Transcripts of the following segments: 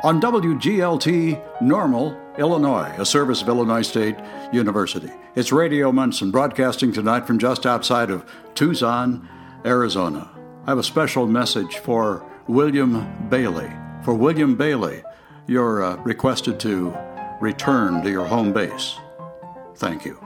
on WGLT Normal, Illinois, a service of Illinois State University. It's Radio Munson broadcasting tonight from just outside of Tucson, Arizona. I have a special message for William Bailey. For William Bailey, you're requested to return to your home base. Thank you.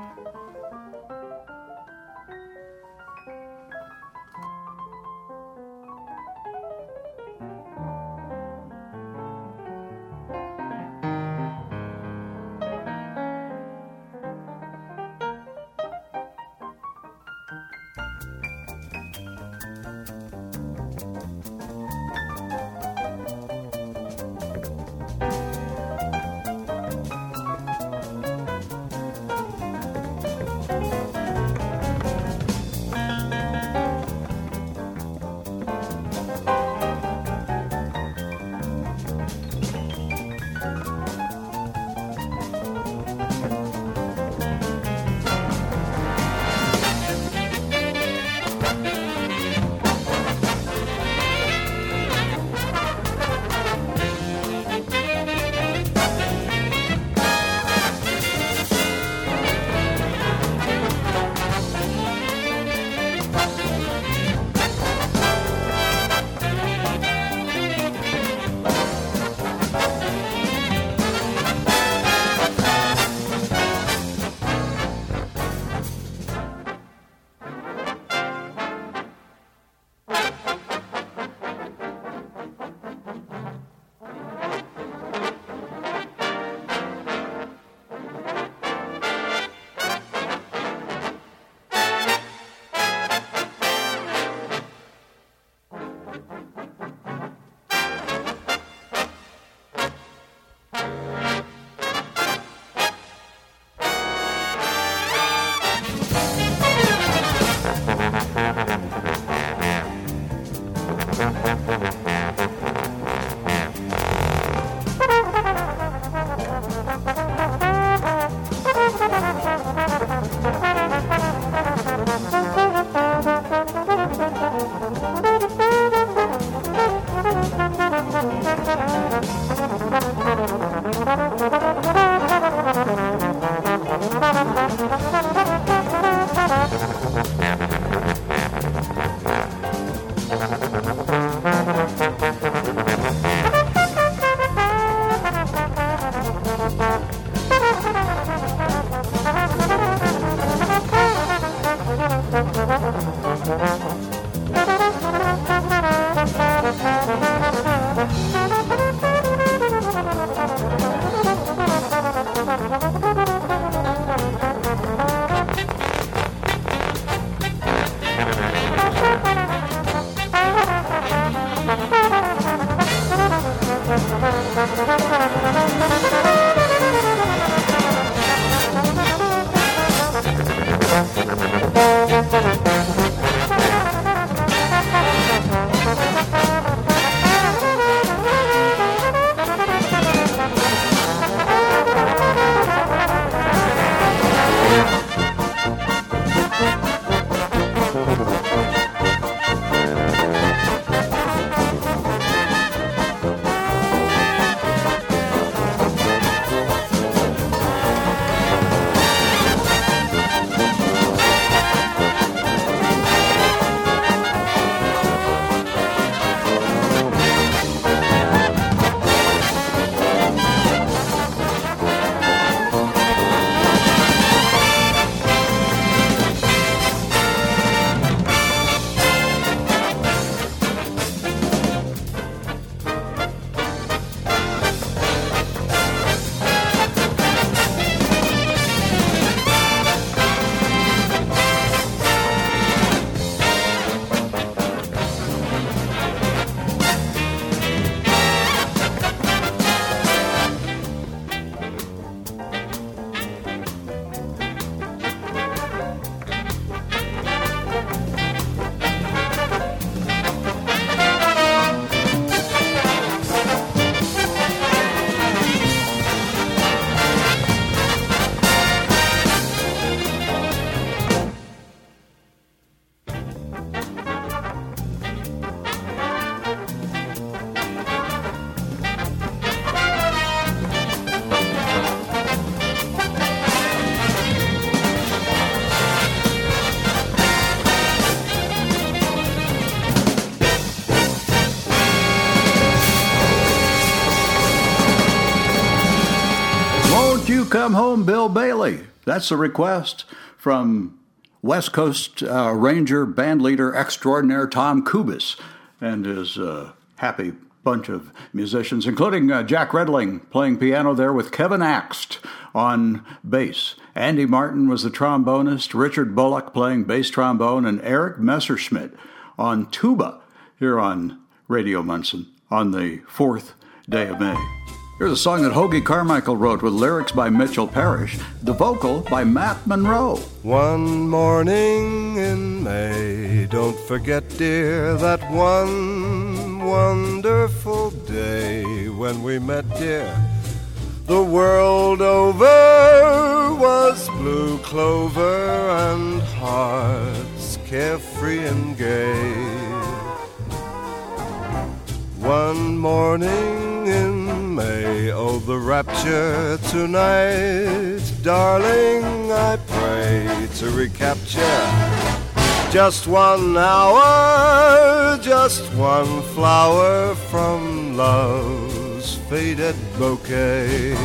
come home, Bill Bailey. That's the request from West Coast Ranger bandleader extraordinaire Tom Kubis and his happy bunch of musicians, including Jack Redling playing piano there with Kevin Axt on bass. Andy Martin was the trombonist, Richard Bullock playing bass trombone, and Eric Messerschmidt on tuba here on Radio Munson on the 4th day of May. Here's a song that Hoagy Carmichael wrote with lyrics by Mitchell Parrish, the vocal by Matt Monroe. One morning in May, don't forget, dear, that one wonderful day when we met, dear. The world over was blue clover and hearts carefree and gay. One morning in May, oh, the rapture tonight, darling, I pray to recapture just 1 hour, just one flower from love's faded bouquet.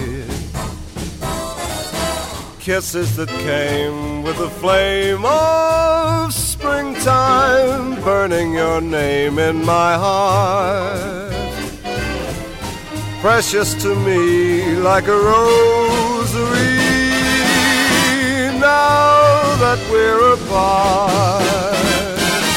Kisses that came with the flame of springtime, burning your name in my heart. Precious to me like a rosary, now that we're apart.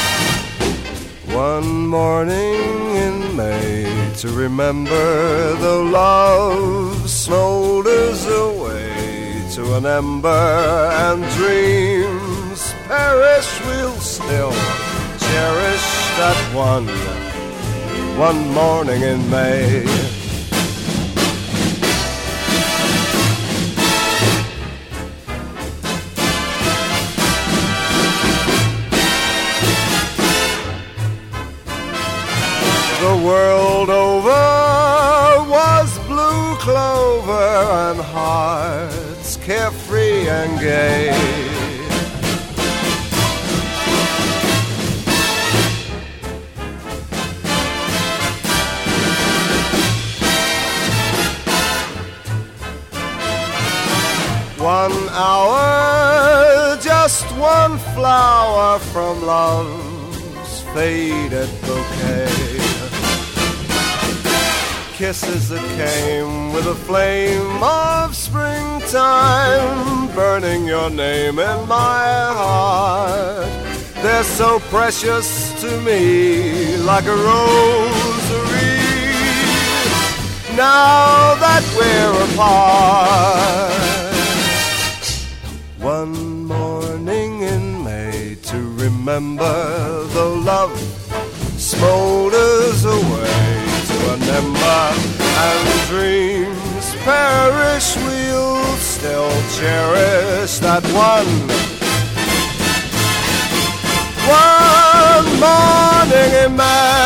One morning in May to remember, though love smolders away to an ember and dreams perish, we'll still cherish that one morning in May. The world over was blue clover and hearts carefree and gay. One hour, just one flower from love's faded bouquet. Kisses that came with a flame of springtime, burning your name in my heart. They're so precious to me, like a rosary, now that we're apart. One morning in May to remember, though love smolders away to an ember and dreams perish, we'll still cherish that one morning in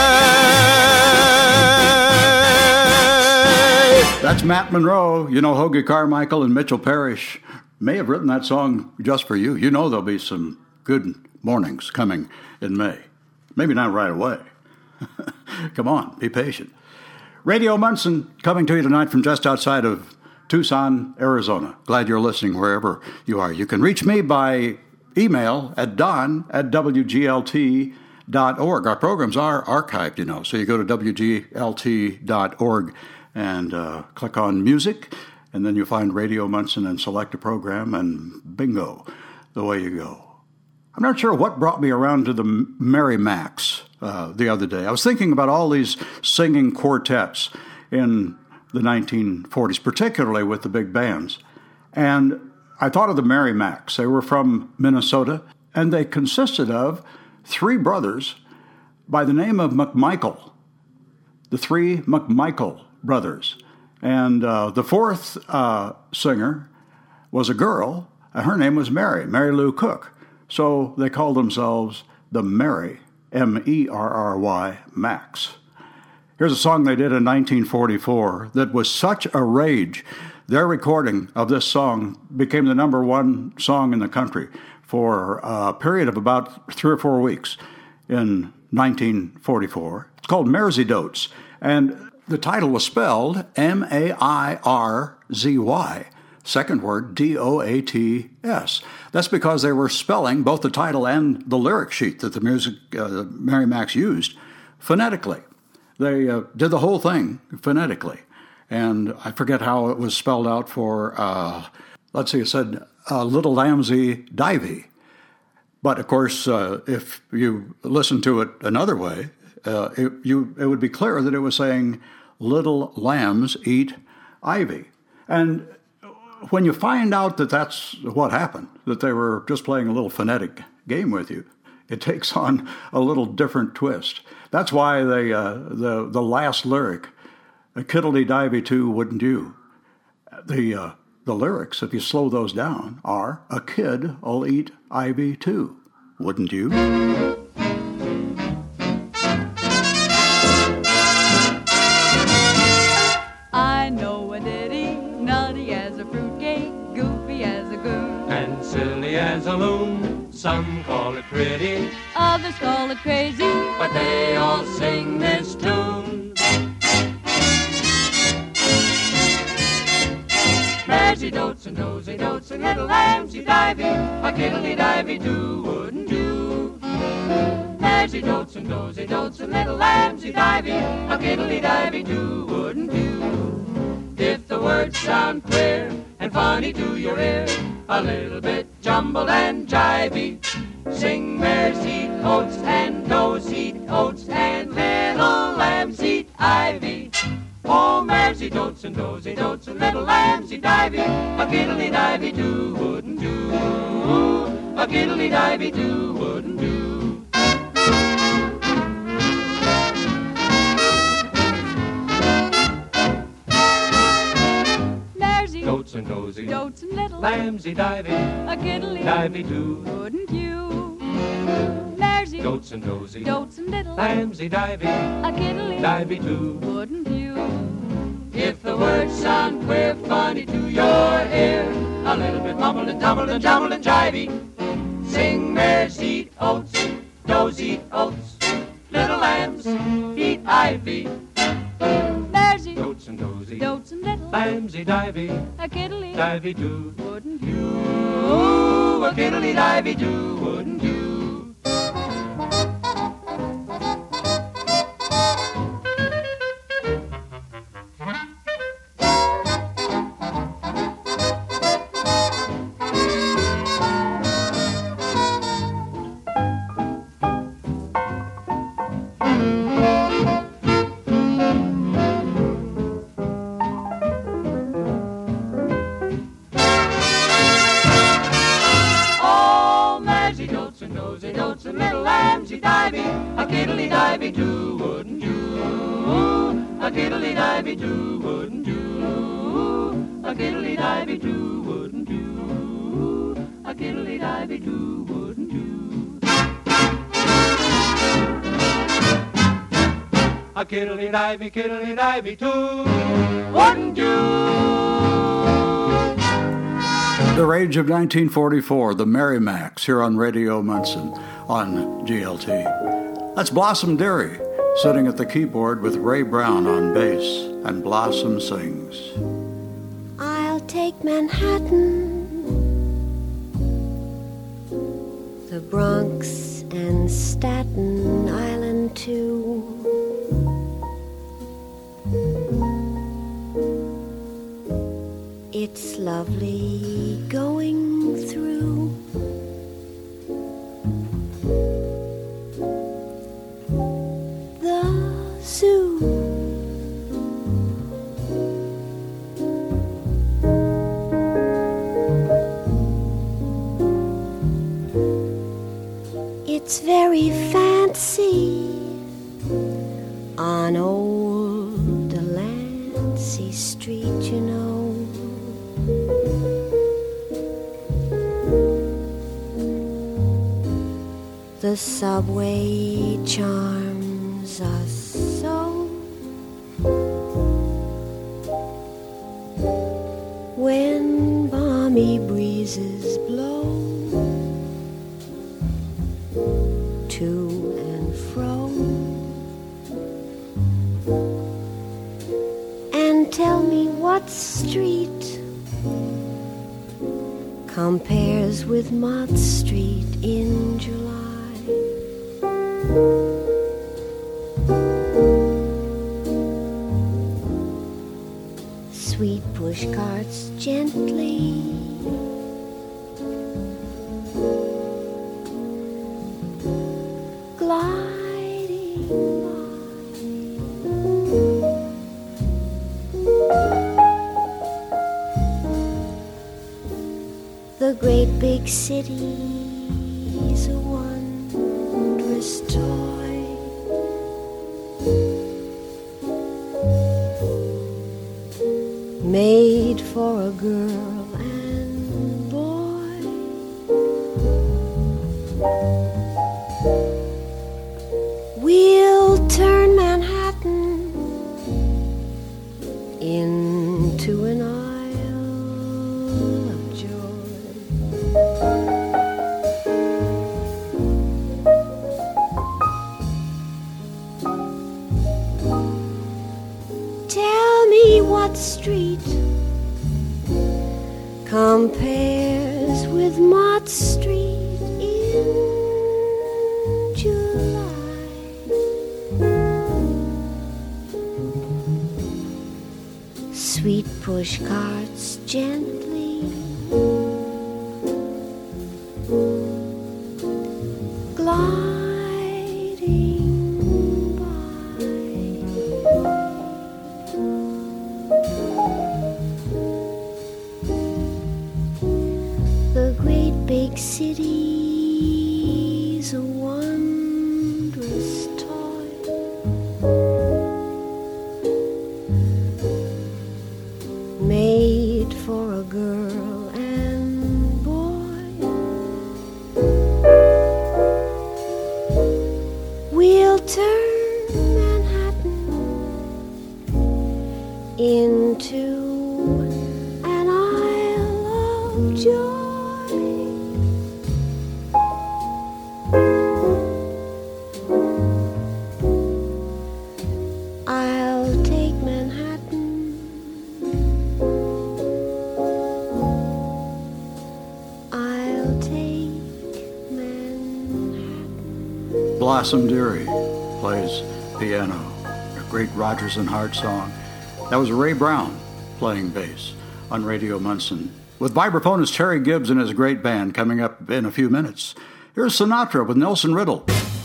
May. That's Matt Monroe. You know, Hoagy Carmichael and Mitchell Parrish may have written that song just for you. You know there'll be some good mornings coming in May. Maybe not right away. Come on, be patient. Radio Munson coming to you tonight from just outside of Tucson, Arizona. Glad you're listening wherever you are. You can reach me by email at don@wglt.org. Our programs are archived, you know, so you go to wglt.org and click on music, and then you'll find Radio Munson and select a program, and bingo, the way you go. I'm not sure what brought me around to the Merry Macs the other day. I was thinking about all these singing quartets in the 1940s, particularly with the big bands. And I thought of the Merry Macs. They were from Minnesota, and they consisted of three brothers by the name of McMichael, the three McMichael brothers. And the fourth singer was a girl, and her name was Mary Lou Cook. So they called themselves the Merry, M-E-R-R-Y, Macs. Here's a song they did in 1944 that was such a rage. Their recording of this song became the number one song in the country for a period of about 3 or 4 weeks in 1944. It's called Merseydotes, and the title was spelled M-A-I-R-Z-Y. second word, D-O-A-T-S. That's because they were spelling both the title and the lyric sheet that the Mary Macs used phonetically. They did the whole thing phonetically. And I forget how it was spelled out for, it said Little Lambsy Divey. But, of course, if you listen to it another way, it would be clear that it was saying, little lambs eat ivy. And when you find out that that's what happened, that they were just playing a little phonetic game with you, it takes on a little different twist. That's why the last lyric, "Kiddly-divey too, wouldn't you?" The lyrics, if you slow those down, are, "A kid'll eat ivy too, wouldn't you?" I know a ditty, nutty as a fruitcake, goofy as a goon, and silly as a loon. Some call it pretty, others call it crazy, but they all sing this tune. Maresy dotes and dozy dotes and little lambsy divey, a kiddly-divey too, wouldn't you? Maresy dotes and dozy dotes and little lambsy divey, a kiddly-divey too, wouldn't you? If the words sound queer and funny to your ear, a little bit jumbled and jivey, sing mares eat oats and does eat oats and little lambs eat ivy. Oh, mares eat oats and dozy dotes and little lambs eat ivy, a kiddly-divey too, wouldn't do, a kiddly-divey too, wouldn't do. Dotes and dozy, dotes and little lambsy divey, a kiddly-divey too, wouldn't you? Maresy dotes and dozy, dotes and little lambsy divey, a kiddly-divey too, wouldn't you? If the words sound queer, funny to your ear, a little bit mumbled and tumbled and jumbled and jivey, sing mares eat oats, does eat oats, little lambs eat ivy. Maresy dotes and dozy, dotes and little lambsy divey, a kiddly-divey too, wouldn't you? a kiddly-divey too, wouldn't you? Kiddly-divey too, wouldn't you? A kiddly-divey too, wouldn't you? A kiddly-divey too, wouldn't you? A kiddly-divey too, wouldn't you? A kiddly-divey too, wouldn't you? The Rage of 1944, the Mary Macs, here on Radio Munson on GLT. That's Blossom Dearie, sitting at the keyboard with Ray Brown on bass, and Blossom sings. I'll take Manhattan, the Bronx and Staten Island too. It's lovely going through the zoo. It's very fancy on old Delancey Street, you know. The subway charms us so. When balmy breezes blow to and fro, and tell me what street compares with Mott Street in July. Sweet push carts gently gliding by. The great big city's a wondrous toy. Made for a girl and boy. We'll turn Manhattan into an isle of joy. Tell me what street compares with Mott Street in July. Sweet push carts gently gliding by. The great big city's a wondrous toy. Made for a girl and boy. We'll turn Manhattan into an isle of joy. I'll take Manhattan. I'll take Manhattan. Blossom Dearie plays piano, a great Rodgers and Hart song. That was Ray Brown playing bass on Radio Munson, with vibraphonist Terry Gibbs and his great band coming up in a few minutes. Here's Sinatra with Nelson Riddle.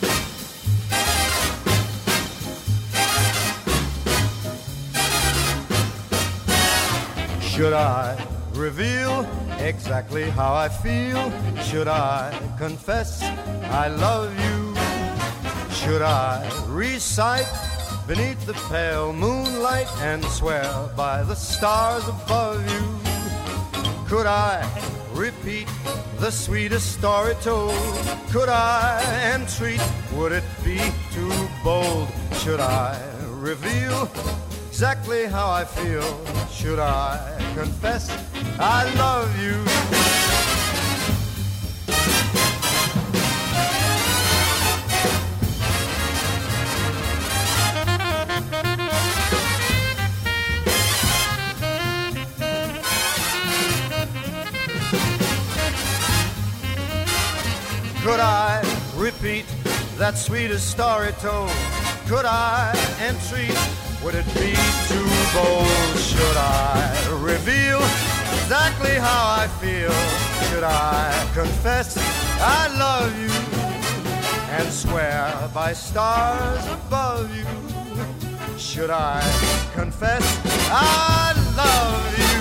Should I reveal exactly how I feel? Should I confess I love you? Should I recite beneath the pale moonlight and swear by the stars above you? Could I repeat the sweetest story told? Could I entreat? Would it be too bold? Should I reveal exactly how I feel? Should I confess I love you? Could I repeat that sweetest story told? Could I entreat? Would it be too bold? Should I reveal exactly how I feel? Should I confess I love you and swear by stars above you? Should I confess I love you?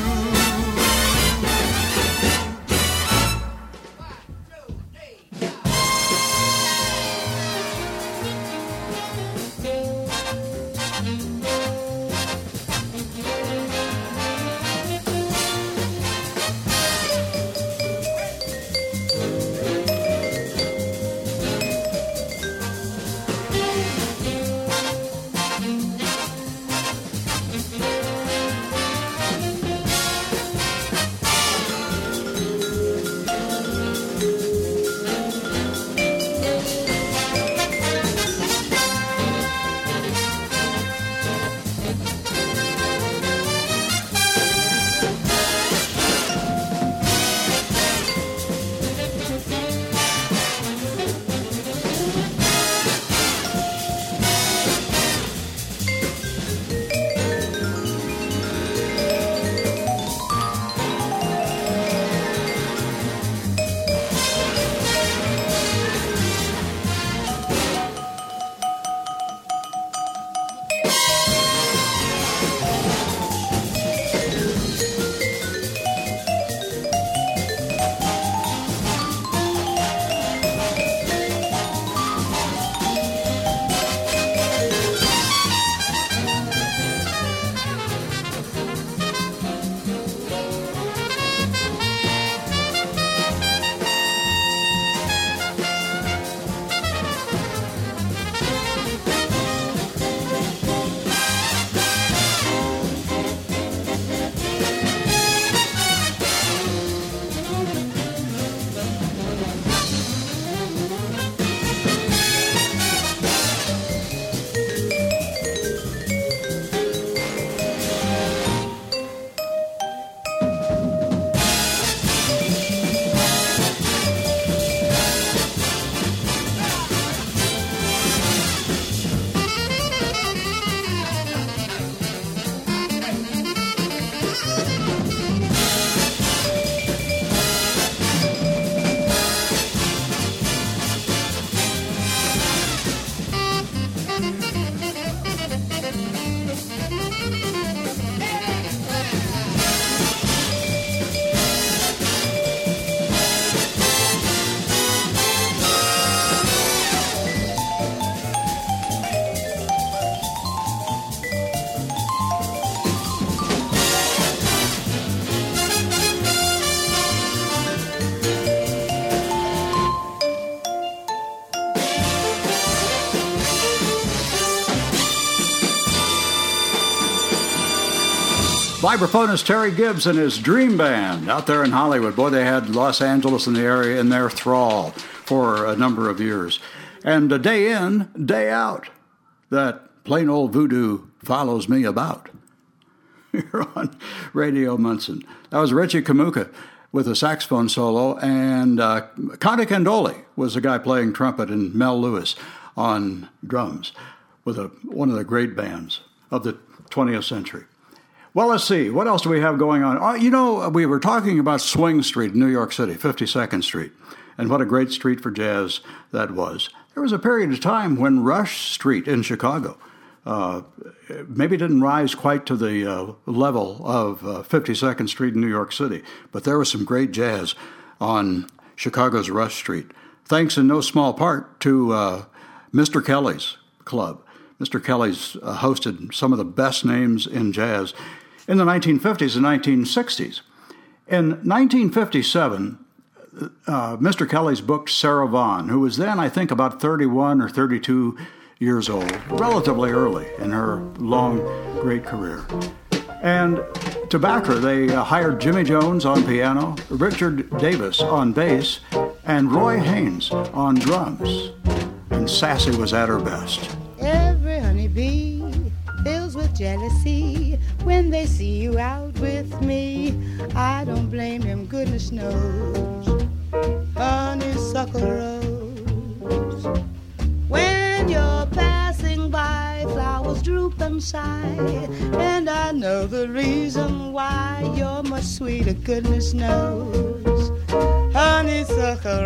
Vibraphonist Terry Gibbs and his Dream Band out there in Hollywood. Boy, they had Los Angeles and the area in their thrall for a number of years. And day in, day out, that plain old voodoo follows me about. Here on Radio Munson. That was Richie Kamuka with a saxophone solo, and Conte Candoli was the guy playing trumpet, and Mel Lewis on drums with one of the great bands of the 20th century. Well, let's see. What else do we have going on? Oh, we were talking about Swing Street in New York City, 52nd Street, and what a great street for jazz that was. There was a period of time when Rush Street in Chicago maybe didn't rise quite to the level of 52nd Street in New York City, but there was some great jazz on Chicago's Rush Street, thanks in no small part to Mr. Kelly's club. Mr. Kelly's hosted some of the best names in jazz in the 1950s and 1960s. In 1957, Mr. Kelly's booked Sarah Vaughan, who was then, I think, about 31 or 32 years old, relatively early in her long, great career. And to back her, they hired Jimmy Jones on piano, Richard Davis on bass, and Roy Haynes on drums. And Sassy was at her best. Every honeybee fills with jealousy when they see you out with me. I don't blame him, goodness knows. Honeysuckle rose. When you're passing by, flowers droop and sigh, and I know the reason why. You're much sweeter, goodness knows. Honeysuckle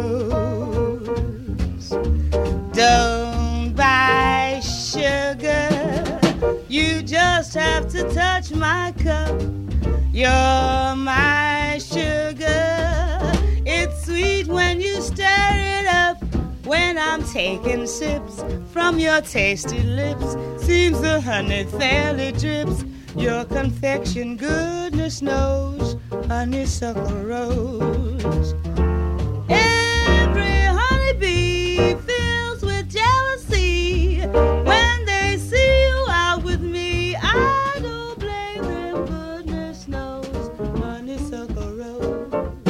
rose. Don't buy sugar, you just have to touch my cup. You're my sugar, it's sweet when you stir it up. When I'm taking sips from your tasty lips, seems the honey fairly drips. Your confection, goodness knows, honeysuckle rose. Every honeybee fills with jealousy when they see you out with me. I don't blame them, goodness knows, honeysuckle rose.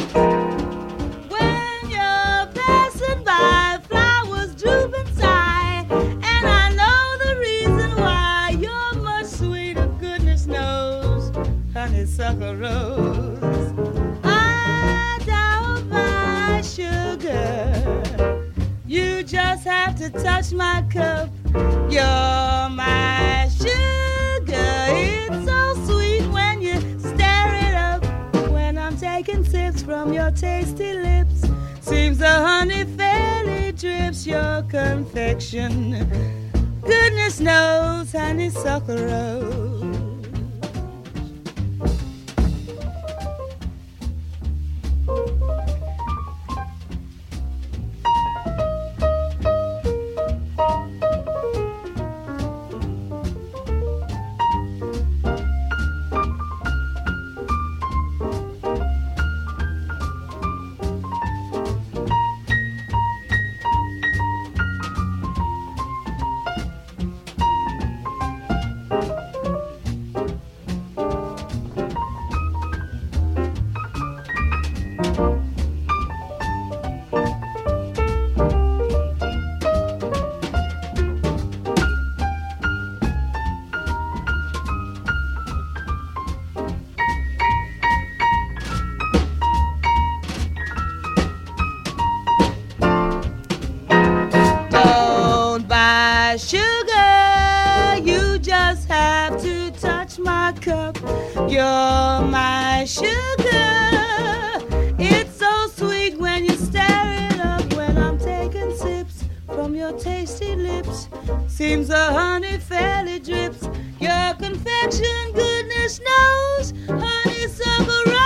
When you're passing by, flowers droop and sigh, and I know the reason why. You're much sweeter, goodness knows, honeysuckle rose. I don't buy sugar, you just have to touch my cup. You're my sugar, it's so sweet when you stir it up. When I'm taking sips from your tasty lips, seems the honey fairly drips. Your confection, goodness knows, honeysuckle rose. Sugar, you just have to touch my cup. You're my sugar, it's so sweet when you stir it up. When I'm taking sips from your tasty lips, seems the honey fairly drips. Your confection, goodness knows, honeysuckle rose.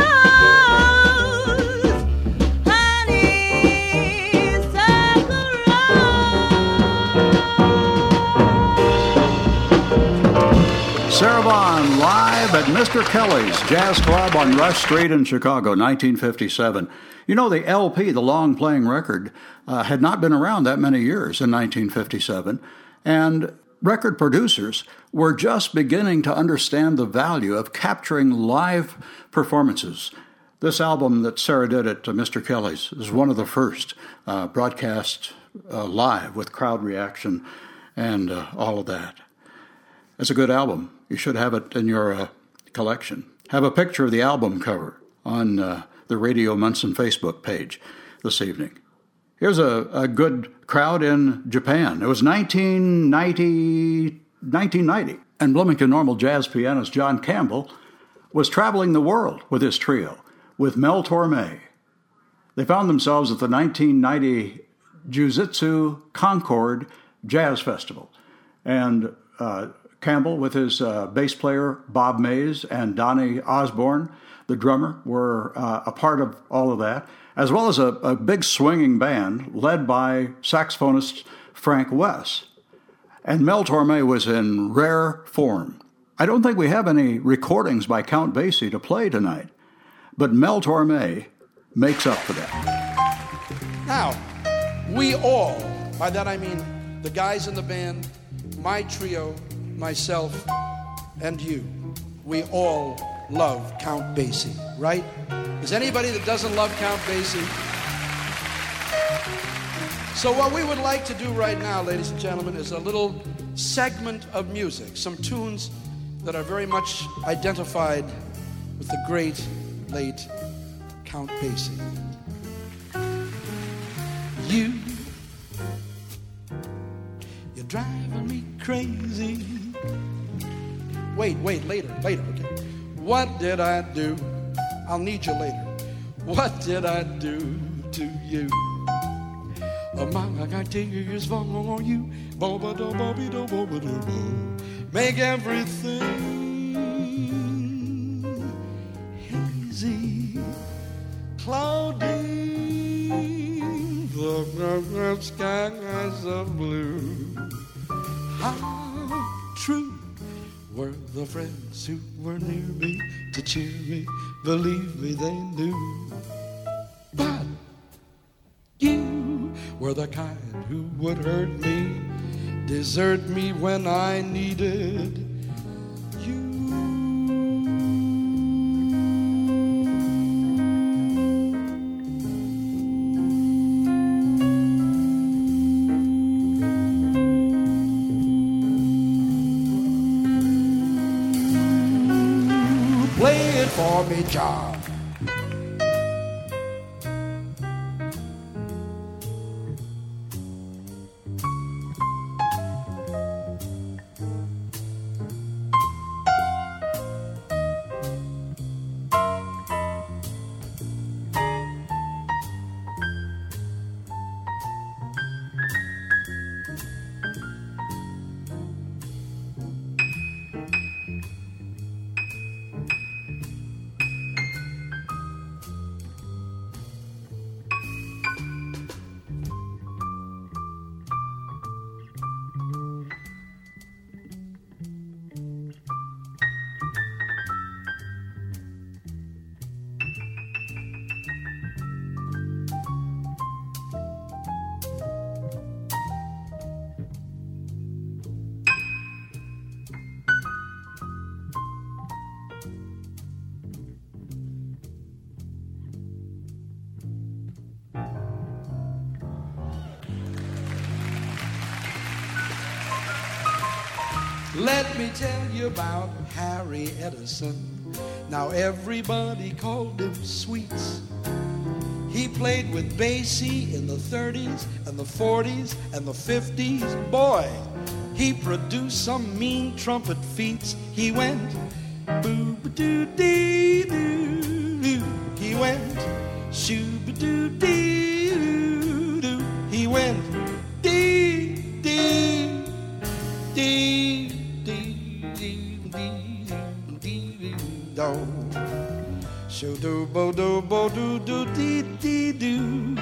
Sarah Vaughan live at Mr. Kelly's Jazz Club on Rush Street in Chicago, 1957. You know, the LP, the long-playing record, had not been around that many years in 1957, and record producers were just beginning to understand the value of capturing live performances. This album that Sarah did at Mr. Kelly's is one of the first broadcast live with crowd reaction and all of that. It's a good album. You should have it in your collection. Have a picture of the album cover on the Radio Munson Facebook page this evening. Here's a good crowd in Japan. It was 1990, and Bloomington Normal jazz pianist John Campbell was traveling the world with his trio, with Mel Torme. They found themselves at the 1990 Jiu-Jitsu Concord Jazz Festival, and Campbell with his bass player Bob Mays and Donnie Osborne, the drummer, were a part of all of that, as well as a big swinging band led by saxophonist Frank Wess. And Mel Torme was in rare form. I don't think we have any recordings by Count Basie to play tonight, but Mel Torme makes up for that. Now, we all, by that I mean the guys in the band, my trio, myself, and you, we all love Count Basie, right? Is anybody that doesn't love Count Basie? So what we would like to do right now, ladies and gentlemen, is a little segment of music, some tunes that are very much identified with the great, late Count Basie. You're driving me crazy. Wait, later, okay. What did I do? I'll need you later. What did I do to you? I got tears for you. Make everything hazy, cloudy. The skies of blue. How true were the friends who were near me to cheer me, believe me they knew. But you were the kind who would hurt me, desert me when I needed you. For me, John. Let me tell you about Harry Edison. Now everybody called him Sweets. He played with Basie in the 30s and the 40s and the 50s. Boy, he produced some mean trumpet feats. He went boo-ba-doo-dee-doo-doo. He went shoo-ba-doo-dee-doo-doo. He went dee-dee-dee-dee-dee-dee-dee-do. Shoo-do-bo-do-bo-do-do-dee-dee-doo.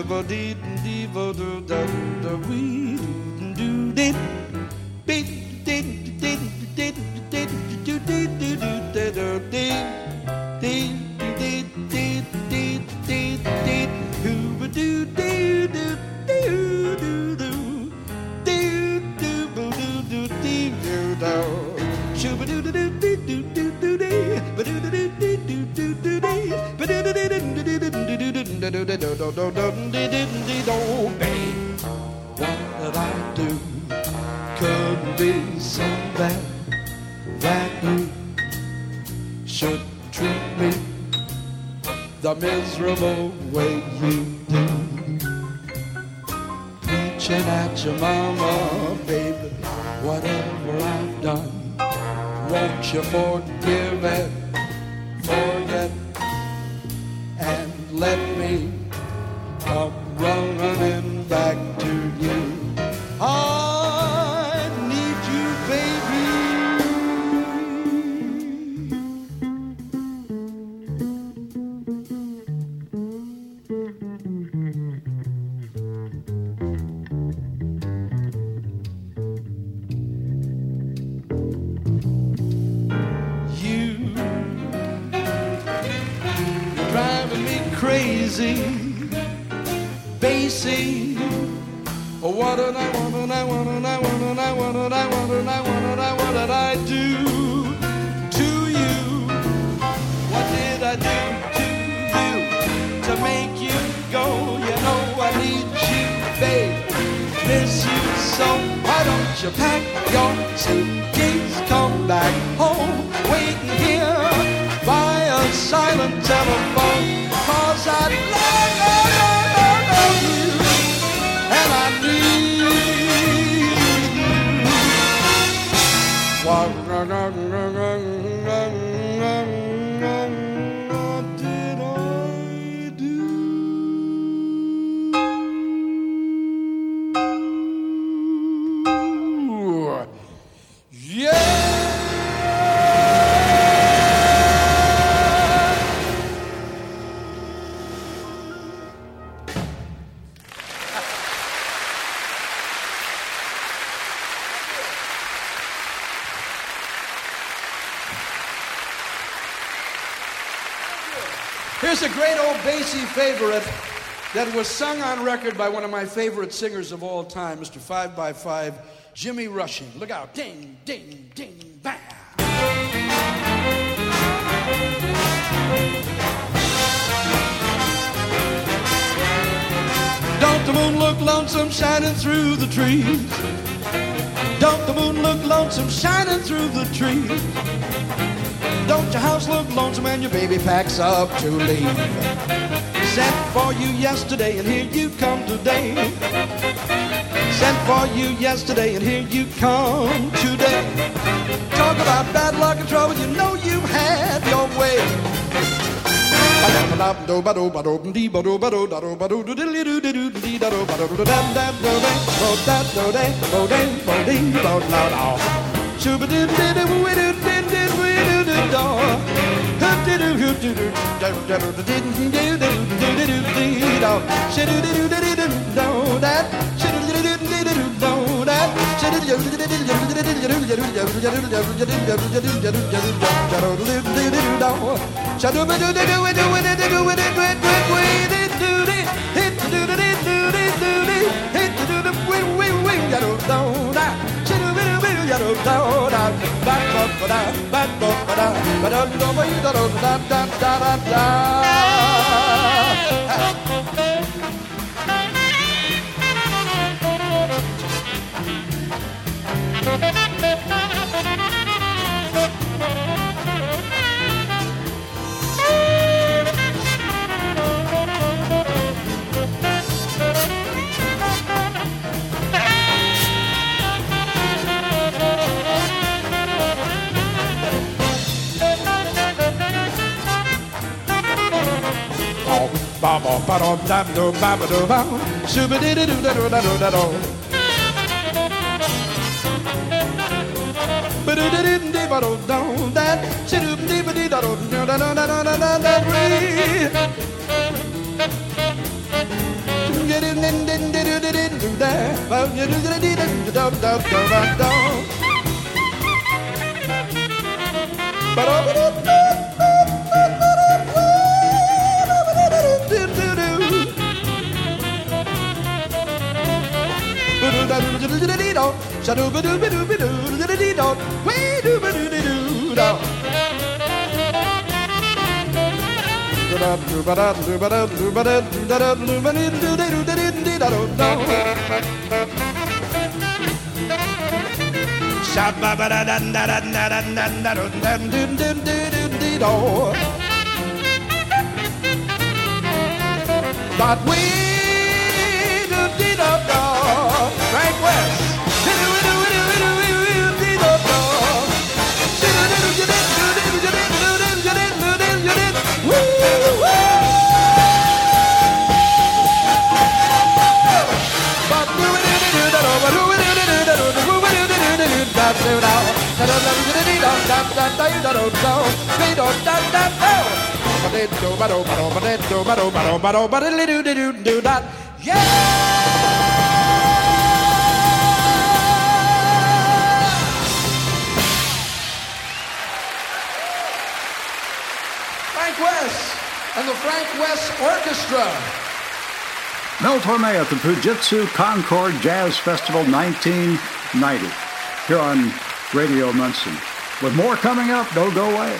Shoo-ba-dee-dee-bo-do-do-do-wee-doo-doo-dee. What I do could be so bad that you should treat me the miserable way you do. Preaching at your mama, baby, whatever I've done, won't you forgive and forget and let me come running back to you. I need you, baby. You're driving me crazy, Basie. Oh, what did I want, and I want, and I want, and I want, and I want, and I want, and I want, did I do to you? What did I do to you to make you go? You know I need you, babe, miss you so. Why don't you pack your suitcase, come back home, waiting here by a silent telephone, 'cause I love you. And I need you. What did I do? Yeah. Here's a great old Basie favorite that was sung on record by one of my favorite singers of all time, Mr. 5x5, Jimmy Rushing. Look out. Ding, ding, ding, bam. Don't the moon look lonesome shining through the trees? Don't the moon look lonesome shining through the trees? Don't your house look lonesome when your baby packs up to leave? Sent for you yesterday and here you come today. Sent for you yesterday and here you come today. Talk about bad luck and trouble, you know you had your way. Wee doo ba doo doo doo da. But we Frank West. Frank West and the Frank West Orchestra. Mel Torme at the Fujitsu Concord Jazz Festival 1990 here on Radio Munson. With more coming up, don't go away.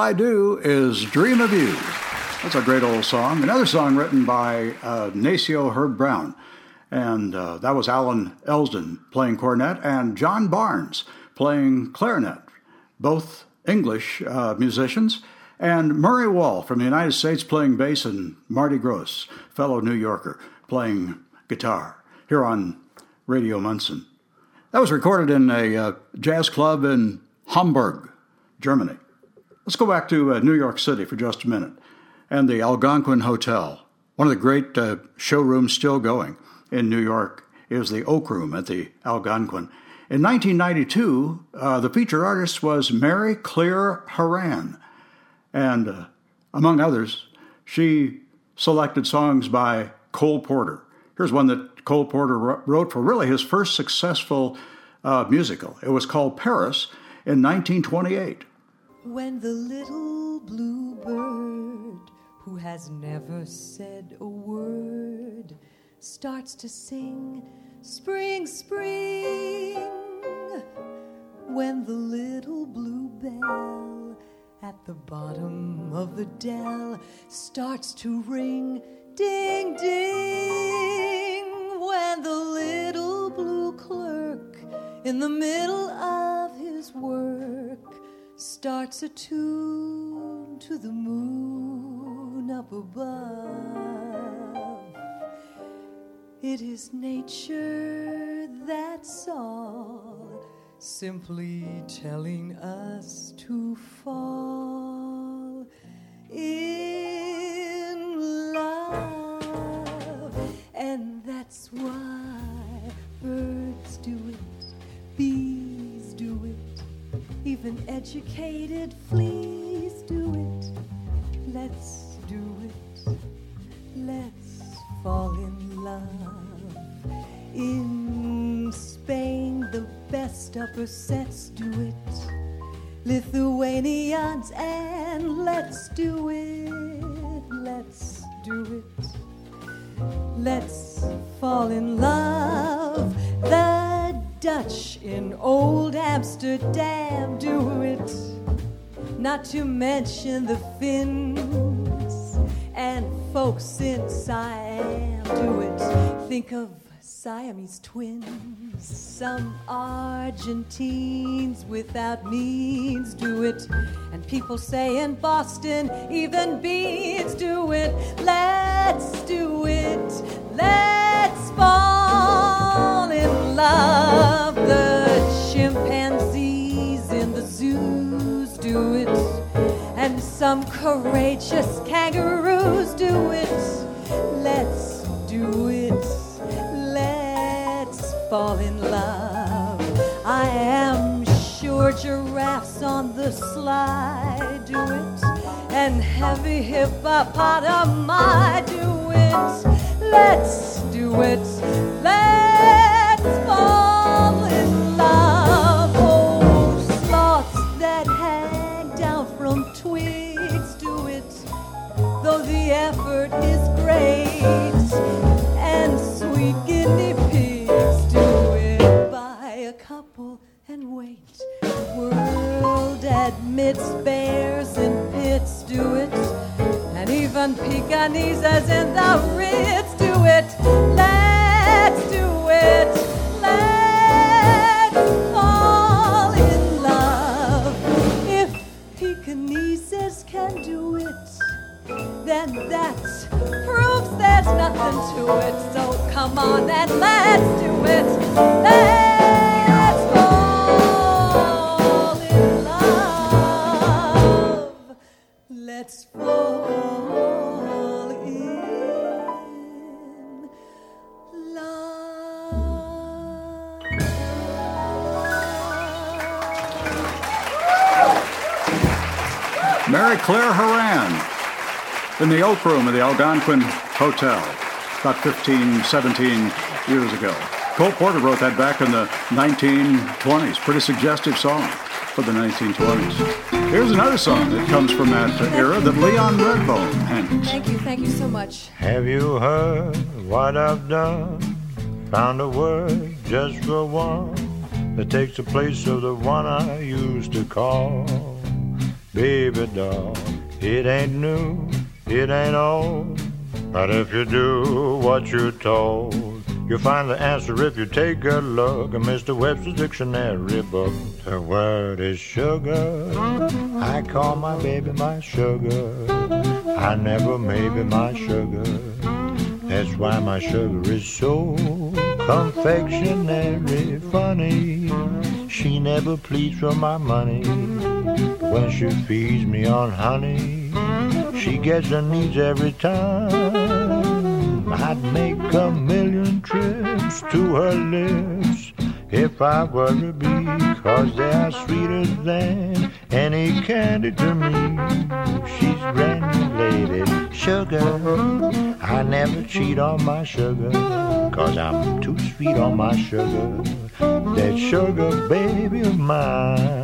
I Do is Dream of You. That's a great old song. Another song written by Nacio Herb Brown. And that was Alan Elsdon playing cornet and John Barnes playing clarinet, both English musicians. And Murray Wall from the United States playing bass, and Marty Gross, fellow New Yorker, playing guitar here on Radio Munson. That was recorded in a jazz club in Hamburg, Germany. Let's go back to New York City for just a minute. And the Algonquin Hotel, one of the great showrooms still going in New York, is the Oak Room at the Algonquin. In 1992, the featured artist was Mary Claire Horan. And among others, she selected songs by Cole Porter. Here's one that Cole Porter wrote for really his first successful musical. It was called Paris in 1928. When the little blue bird, who has never said a word, starts to sing, spring, spring. When the little blue bell at the bottom of the dell starts to ring, ding, ding. When the little blue clerk in the middle of his work starts a tune to the moon up above, it is nature, that's all, simply telling us to fall in love. And that's why birds do it, bees do it, even educated fleas do it. Let's do it, let's fall in love. In Spain, the best upper sets do it, Lithuanians, and let's do it, let's do it, let's fall in love. The Dutch in old Amsterdam do it, not to mention the Finns and folks in Siam do it. Think of Siamese twins. Some Argentines without means do it, and people say in Boston even beans do it. Let's do it, let's fall in love. The chimpanzees in the zoos do it, and some courageous kangaroos do it. Let's do it, let's fall in love. I am sure giraffes on the slide do it, and heavy hippopotami do it. Let's do it, let's fall in love. Oh, sloths that hang down from twigs do it, though the effort is great, and sweet guinea pigs do it by a couple and wait. The world admits bears in pits do it, and even Pekingese in the Ritz do it. Let's do it, let's fall in love. If Pekingese can do it, then that's proves there's nothing to it. So come on and let's do it. Let's fall in love. Let's fall in love. Mary Claire Horan in the Oak Room of the Algonquin Hotel about 15, 17 years ago. Cole Porter wrote that back in the 1920s. Pretty suggestive song for the 1920s. Here's another song that comes from that era that Leon Redbone handles. Thank you so much. Have you heard what I've done? Found a word just for one that takes the place of the one I used to call. baby doll. It ain't new, it ain't old, but if you do what you're told, you'll find the answer if you take a look at Mr. Webster's dictionary book. The word is sugar. I call my baby my sugar. I never maybe my sugar. That's why my sugar is so confectionery funny. She never pleads for my money. When she feeds me on honey, she gets her needs every time. I'd make a million trips to her lips if I were a bee, 'cause they are sweeter than any candy to me. She's granulated sugar. I never cheat on my sugar, 'cause I'm too sweet on my sugar. That sugar baby of mine.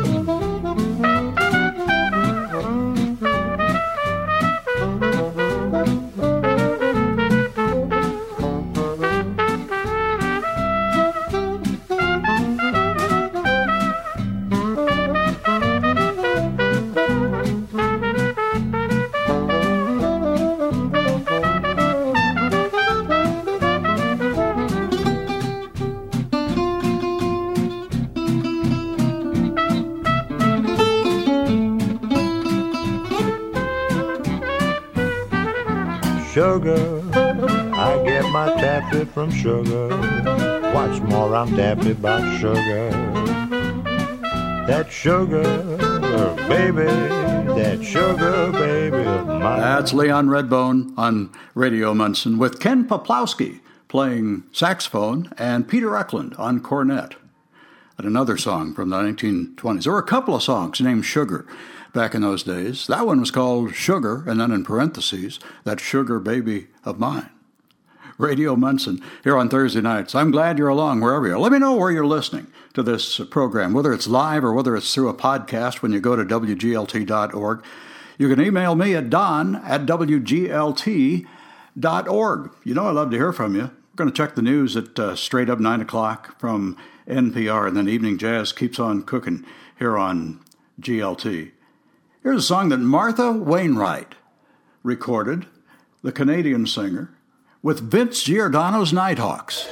Sugar, I get my taffy from sugar. What's more, I'm daffy by sugar. That sugar, baby, that sugar, baby of mine. That's Leon Redbone on Radio Munson with Ken Poplowski playing saxophone and Peter Eklund on cornet. And another song from the 1920s. There were a couple of songs named Sugar back in those days. That one was called Sugar, and then in parentheses, that sugar baby of mine. Radio Munson here on Thursday nights. I'm glad you're along wherever you are. Let me know where you're listening to this program, whether it's live or whether it's through a podcast when you go to WGLT.org. You can email me at don@WGLT.org. You know I love to hear from you. We're going to check the news at straight up 9 o'clock from NPR, and then Evening Jazz keeps on cooking here on GLT. Here's a song that Martha Wainwright recorded, the Canadian singer, with Vince Giordano's Nighthawks.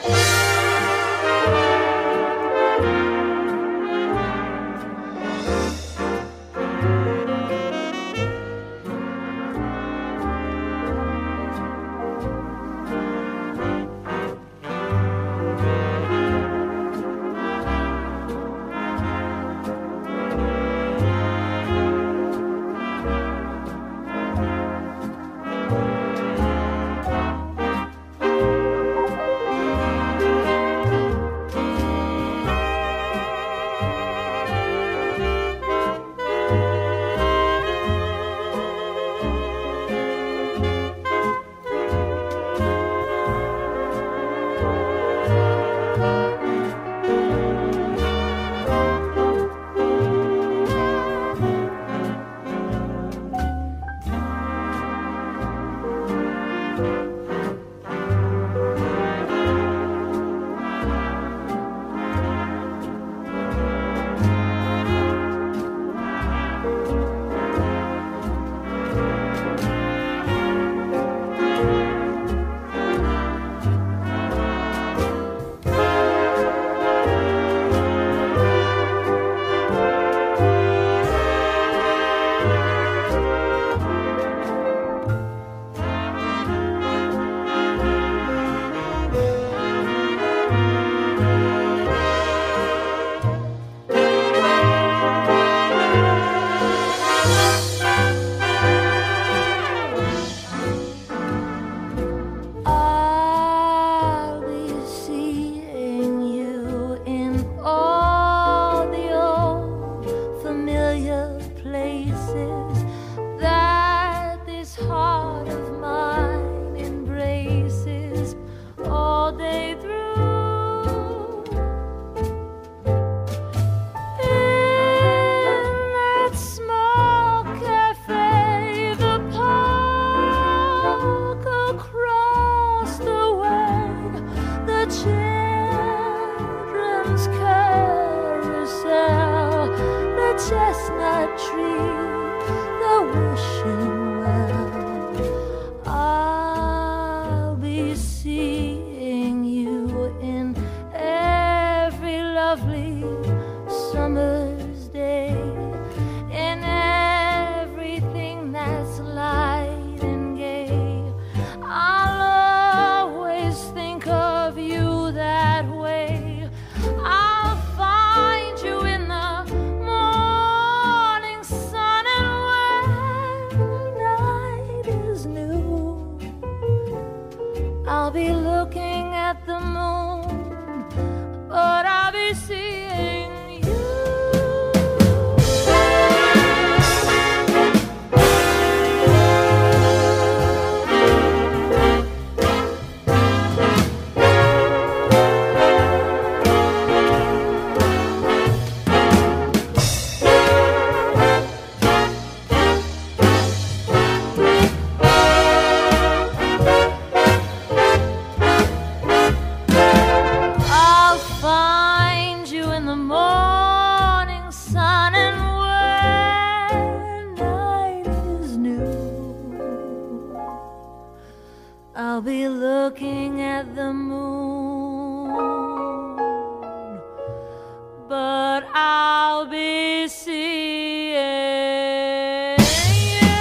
I'll be looking at the moon, but I'll be seeing you.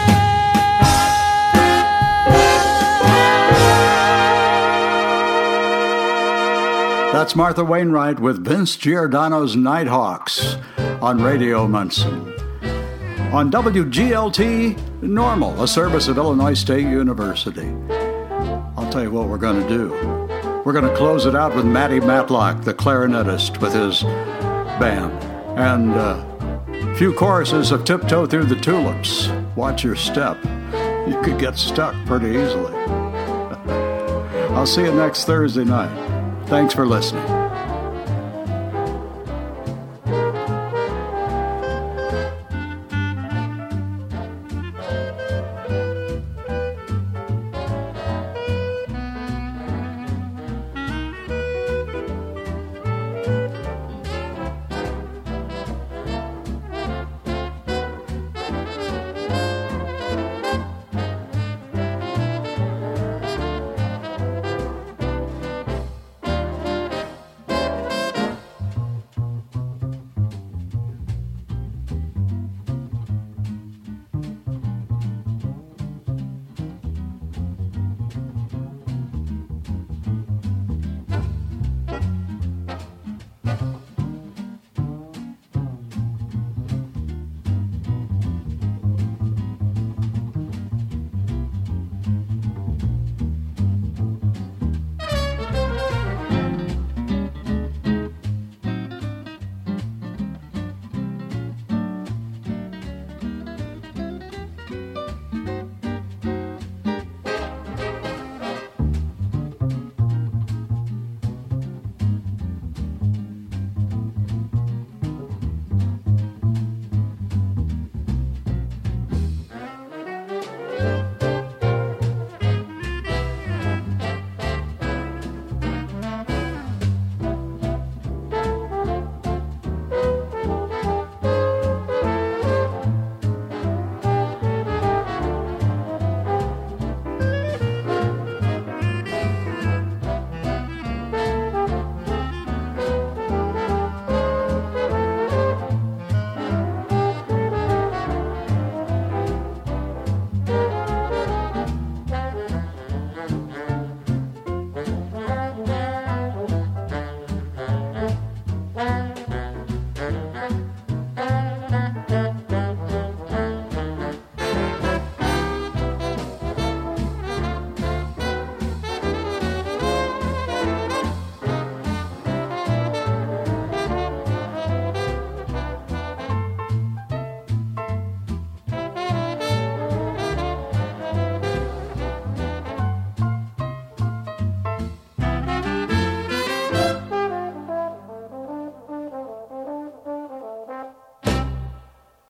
That's Martha Wainwright with Vince Giordano's Nighthawks on Radio Munson. On WGLT Normal, a service of Illinois State University. I'll tell you what we're going to do. We're going to close it out with Matty Matlock, the clarinetist, with his band. And a few choruses of Tiptoe Through the Tulips. Watch your step. You could get stuck pretty easily. I'll see you next Thursday night. Thanks for listening.